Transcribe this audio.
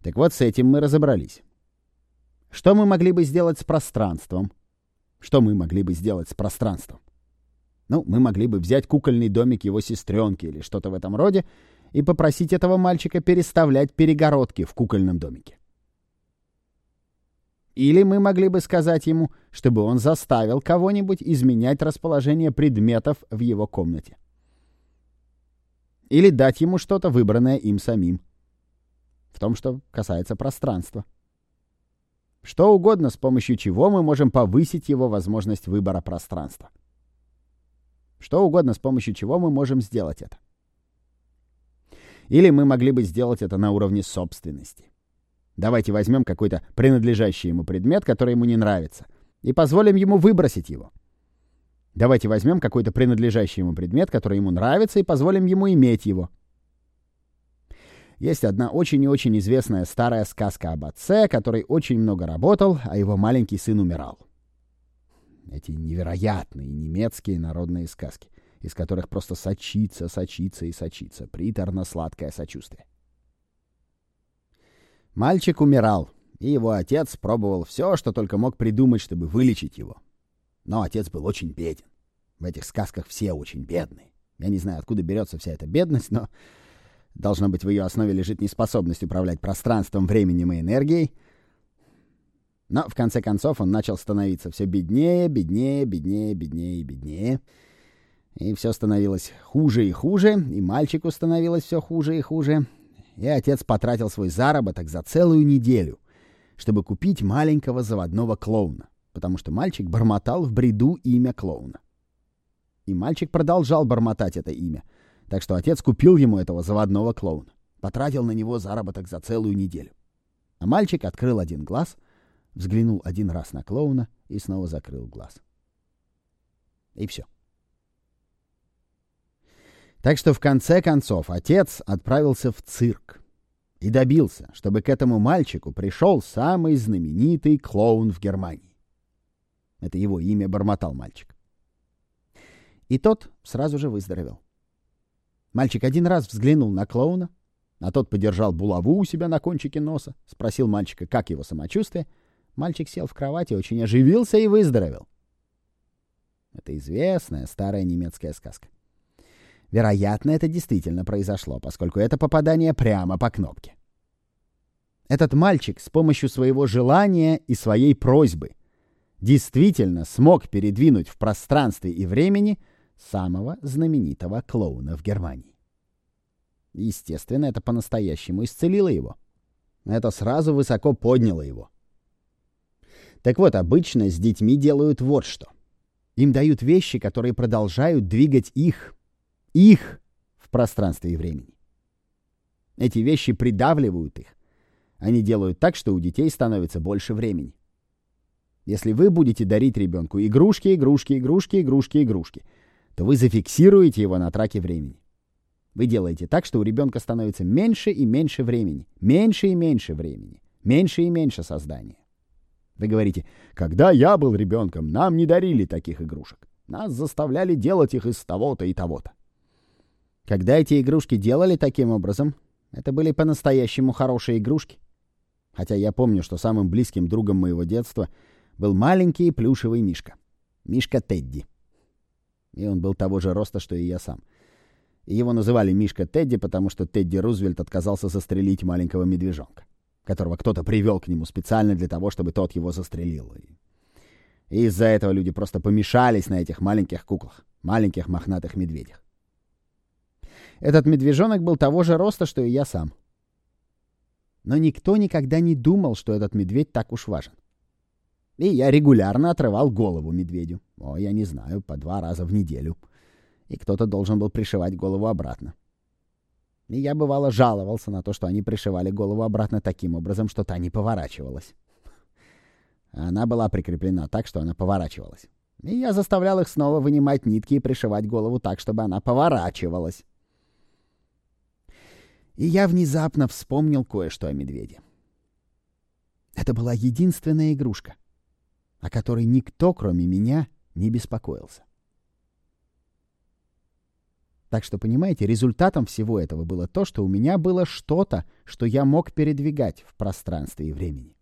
Так вот, с этим мы разобрались. Что мы могли бы сделать с пространством? Что мы могли бы сделать с пространством? Ну, мы могли бы взять кукольный домик его сестренки или что-то в этом роде и попросить этого мальчика переставлять перегородки в кукольном домике. Или мы могли бы сказать ему, чтобы он заставил кого-нибудь изменять расположение предметов в его комнате. Или дать ему что-то, выбранное им самим. В том, что касается пространства. Что угодно, с помощью чего мы можем повысить его возможность выбора пространства. Что угодно, с помощью чего мы можем сделать это. Или мы могли бы сделать это на уровне собственности. Давайте возьмем какой-то принадлежащий ему предмет, который ему не нравится, и позволим ему выбросить его. Давайте возьмем какой-то принадлежащий ему предмет, который ему нравится, и позволим ему иметь его. Есть одна очень и очень известная старая сказка об отце, который очень много работал, а его маленький сын умирал. Эти невероятные немецкие народные сказки, из которых просто сочится и сочится приторно-сладкое сочувствие. Мальчик умирал, и его отец пробовал все, что только мог придумать, чтобы вылечить его. Но отец был очень беден. В этих сказках все очень бедные. Я не знаю, откуда берется вся эта бедность, но, должно быть, в ее основе лежит неспособность управлять пространством, временем и энергией. Но, в конце концов, он начал становиться все беднее, беднее, беднее, беднее и беднее. И все становилось хуже и хуже, и мальчику становилось все хуже и хуже. И отец потратил свой заработок за целую неделю, чтобы купить маленького заводного клоуна, потому что мальчик бормотал в бреду имя клоуна. И мальчик продолжал бормотать это имя, так что отец купил ему этого заводного клоуна, потратил на него заработок за целую неделю. А мальчик открыл один глаз, взглянул один раз на клоуна и снова закрыл глаз. И все. Так что в конце концов отец отправился в цирк и добился, чтобы к этому мальчику пришел самый знаменитый клоун в Германии. Это его имя бормотал мальчик. И тот сразу же выздоровел. Мальчик один раз взглянул на клоуна, а тот подержал булаву у себя на кончике носа, спросил мальчика, как его самочувствие. Мальчик сел в кровати, очень оживился и выздоровел. Это известная старая немецкая сказка. Вероятно, это действительно произошло, поскольку это попадание прямо по кнопке. Этот мальчик с помощью своего желания и своей просьбы действительно смог передвинуть в пространстве и времени самого знаменитого клоуна в Германии. Естественно, это по-настоящему исцелило его. Это сразу высоко подняло его. Так вот, обычно с детьми делают вот что. Им дают вещи, которые продолжают двигать их в пространстве и времени. Эти вещи придавливают их. Они делают так, что у детей становится больше времени. Если вы будете дарить ребенку игрушки, то вы зафиксируете его на траке времени. Вы делаете так, что у ребенка становится меньше и меньше времени. Меньше и меньше времени. Меньше и меньше создания. Вы говорите, когда я был ребенком, нам не дарили таких игрушек. Нас заставляли делать их из того-то и того-то. Когда эти игрушки делали таким образом, это были по-настоящему хорошие игрушки. Хотя я помню, что самым близким другом моего детства был маленький плюшевый мишка. Мишка Тедди. И он был того же роста, что и я сам. И его называли Мишка Тедди, потому что Тедди Рузвельт отказался застрелить маленького медвежонка, которого кто-то привел к нему специально для того, чтобы тот его застрелил. И из-за этого люди просто помешались на этих маленьких куклах, маленьких мохнатых медведях. Этот медвежонок был того же роста, что и я сам. Но никто никогда не думал, что этот медведь так уж важен. И я регулярно отрывал голову медведю. Я не знаю, по 2 раза в неделю. И кто-то должен был пришивать голову обратно. И я, бывало, жаловался на то, что они пришивали голову обратно таким образом, что та не поворачивалась. Она была прикреплена так, что она поворачивалась. И я заставлял их снова вынимать нитки и пришивать голову так, чтобы она поворачивалась. И я внезапно вспомнил кое-что о медведе. Это была единственная игрушка, о которой никто, кроме меня, не беспокоился. Так что, понимаете, результатом всего этого было то, что у меня было что-то, что я мог передвигать в пространстве и времени.